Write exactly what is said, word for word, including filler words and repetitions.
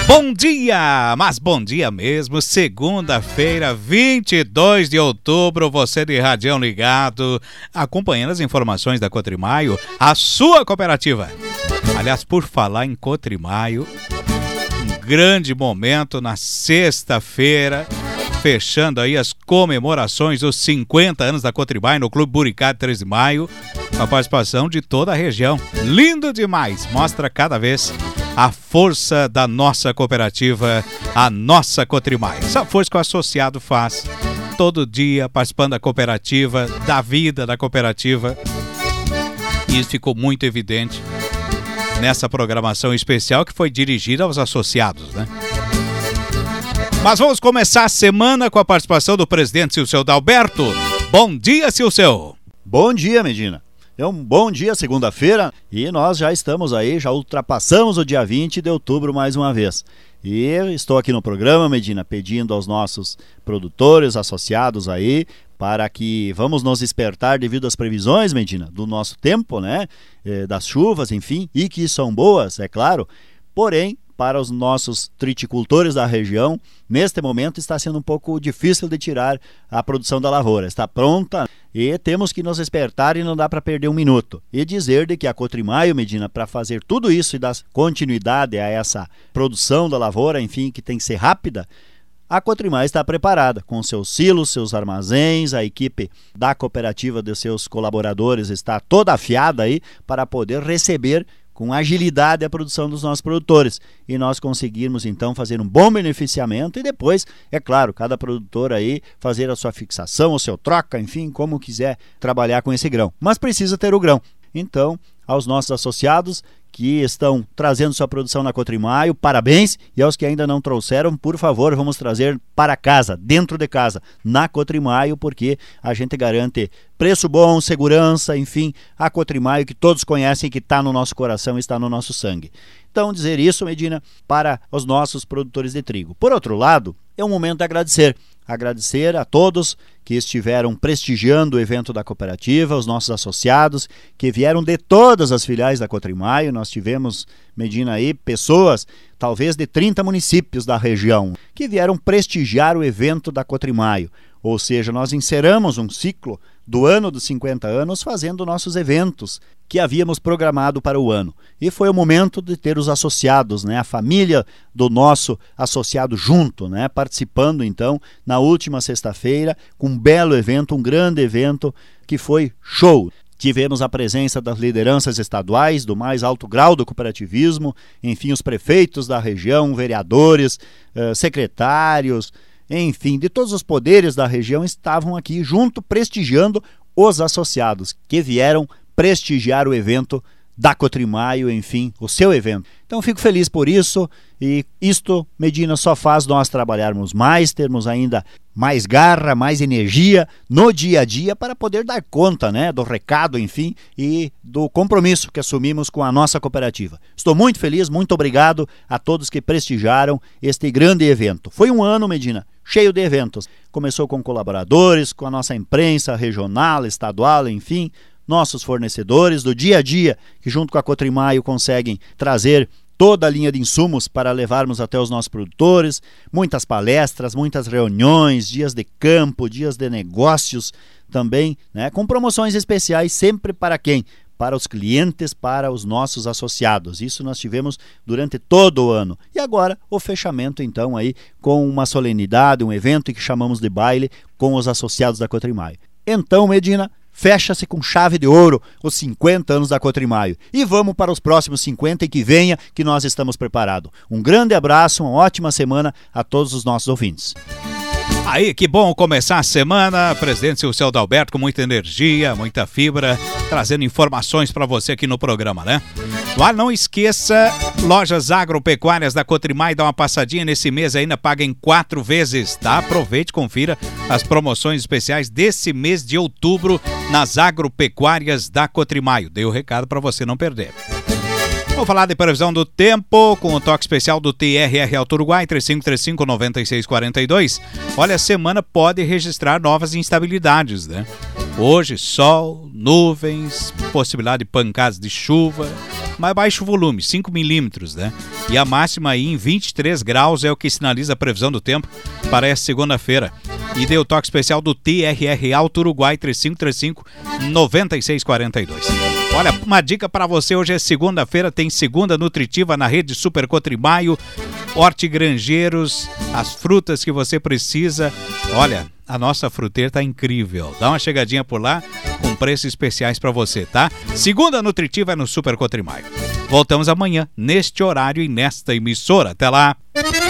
Bom dia, mas bom dia mesmo, segunda-feira, vinte e dois de outubro, você de Radião ligado, acompanhando as informações da Cotrimaio, a sua cooperativa. Aliás, por falar em Cotrimaio, um grande momento na sexta-feira, fechando aí as comemorações dos cinquenta anos da Cotrimaio no Clube Buricá de treze de maio, com a participação de toda a região. Lindo demais, mostra cada vez a força da nossa cooperativa, a nossa Cotrimaio. Essa força que o associado faz todo dia, participando da cooperativa, da vida da cooperativa. E isso ficou muito evidente nessa programação especial que foi dirigida aos associados, né? Mas vamos começar a semana com a participação do presidente Silceu Dalberto. Bom dia, Silceu. Bom dia, Medina. É um bom dia, segunda-feira, e nós já estamos aí, já ultrapassamos o dia vinte de outubro mais uma vez. E estou aqui no programa, Medina, pedindo aos nossos produtores, associados aí, para que vamos nos despertar devido às previsões, Medina, do nosso tempo, né, eh, das chuvas, enfim, e que são boas, é claro, porém, para os nossos triticultores da região, neste momento está sendo um pouco difícil de tirar a produção da lavoura. Está pronta e temos que nos despertar e não dá para perder um minuto. E dizer de que a Cotrimaio, Medina, para fazer tudo isso e dar continuidade a essa produção da lavoura, enfim, que tem que ser rápida, a Cotrimaio está preparada com seus silos, seus armazéns, a equipe da cooperativa de seus colaboradores está toda afiada aí para poder receber com agilidade a produção dos nossos produtores e nós conseguirmos então fazer um bom beneficiamento e depois, é claro, cada produtor aí fazer a sua fixação, o seu troca, enfim, como quiser trabalhar com esse grão, mas precisa ter o grão. Então, aos nossos associados que estão trazendo sua produção na Cotrimaio, parabéns, e aos que ainda não trouxeram, por favor, vamos trazer para casa, dentro de casa, na Cotrimaio, porque a gente garante preço bom, segurança, enfim, a Cotrimaio que todos conhecem, que está no nosso coração, está no nosso sangue. Então, dizer isso, Medina, para os nossos produtores de trigo. Por outro lado, é um momento de agradecer. Agradecer a todos que estiveram prestigiando o evento da cooperativa, os nossos associados, que vieram de todas as filiais da Cotrimaio. Nós tivemos, Medina, aí, pessoas, talvez de trinta municípios da região, que vieram prestigiar o evento da Cotrimaio. Ou seja, nós encerramos um ciclo do ano dos cinquenta anos fazendo nossos eventos que havíamos programado para o ano. E foi o momento de ter os associados, né? A família do nosso associado junto, né? Participando então na última sexta-feira com um belo evento, um grande evento que foi show. Tivemos a presença das lideranças estaduais do mais alto grau do cooperativismo, enfim, os prefeitos da região, vereadores, eh, secretários, enfim, de todos os poderes da região estavam aqui junto prestigiando os associados que vieram prestigiar o evento da Cotrimaio, enfim, o seu evento. Então fico feliz por isso e isto, Medina, só faz nós trabalharmos mais, termos ainda mais garra, mais energia no dia a dia para poder dar conta, né, do recado, enfim, e do compromisso que assumimos com a nossa cooperativa. Estou muito feliz, muito obrigado a todos que prestigiaram este grande evento. Foi um ano, Medina, cheio de eventos. Começou com colaboradores, com a nossa imprensa regional, estadual, enfim, nossos fornecedores do dia a dia, que junto com a Cotrimaio conseguem trazer toda a linha de insumos para levarmos até os nossos produtores, muitas palestras, muitas reuniões, dias de campo, dias de negócios também, né, com promoções especiais sempre para quem? Para os clientes, para os nossos associados. Isso nós tivemos durante todo o ano. E agora o fechamento então aí com uma solenidade, um evento que chamamos de baile com os associados da Cotrimaio. Então, Medina, fecha-se com chave de ouro os cinquenta anos da Cotrimaio. E vamos para os próximos cinquenta e que venha, que nós estamos preparados. Um grande abraço, uma ótima semana a todos os nossos ouvintes. Aí, que bom começar a semana. Presidente Silceu Dalberto com muita energia, muita fibra, trazendo informações para você aqui no programa, né? Lá não esqueça, lojas agropecuárias da Cotrimaio, dá uma passadinha nesse mês ainda, paga em quatro vezes, tá? Aproveite, confira as promoções especiais desse mês de outubro nas agropecuárias da Cotrimaio. Dei o recado para você não perder. Vamos falar de previsão do tempo com o toque especial do T R R Auto Uruguai, três cinco três cinco, nove seis quatro dois. Olha, a semana pode registrar novas instabilidades, né? Hoje, sol, nuvens, possibilidade de pancadas de chuva. mas baixo volume, cinco milímetros, né? E a máxima aí em vinte e três graus é o que sinaliza a previsão do tempo para essa segunda-feira. E deu toque especial do T R R Auto Uruguai três cinco três cinco, nove seis quatro dois. Olha, uma dica para você, hoje é segunda-feira, tem segunda nutritiva na rede Super Cotrimaio, hortigranjeiros, as frutas que você precisa. Olha, a nossa fruteira tá incrível. Dá uma chegadinha por lá com preços especiais para você, tá? Segunda nutritiva é no Super Cotrimaio. Voltamos amanhã, neste horário e nesta emissora. Até lá!